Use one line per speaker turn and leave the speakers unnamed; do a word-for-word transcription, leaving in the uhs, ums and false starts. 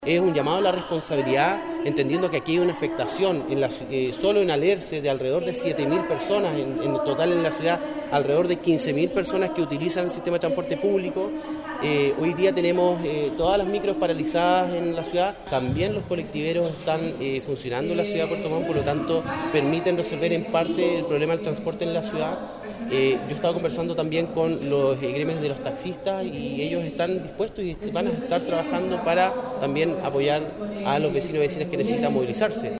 Es un llamado a la responsabilidad, entendiendo que aquí hay una afectación, en la, eh, solo en Alerce, de alrededor de siete mil personas, en, en total en la ciudad, alrededor de quince mil personas que utilizan el sistema de transporte público. Eh, hoy día tenemos eh, todas las micros paralizadas en la ciudad, también los colectiveros están eh, funcionando en la ciudad de Puerto Montt, por lo tanto permiten resolver en parte el problema del transporte en la ciudad. Eh, yo he estado conversando también con los eh, gremios de los taxistas y ellos están dispuestos y van a estar trabajando para también apoyar a los vecinos y vecinas que necesitan movilizarse.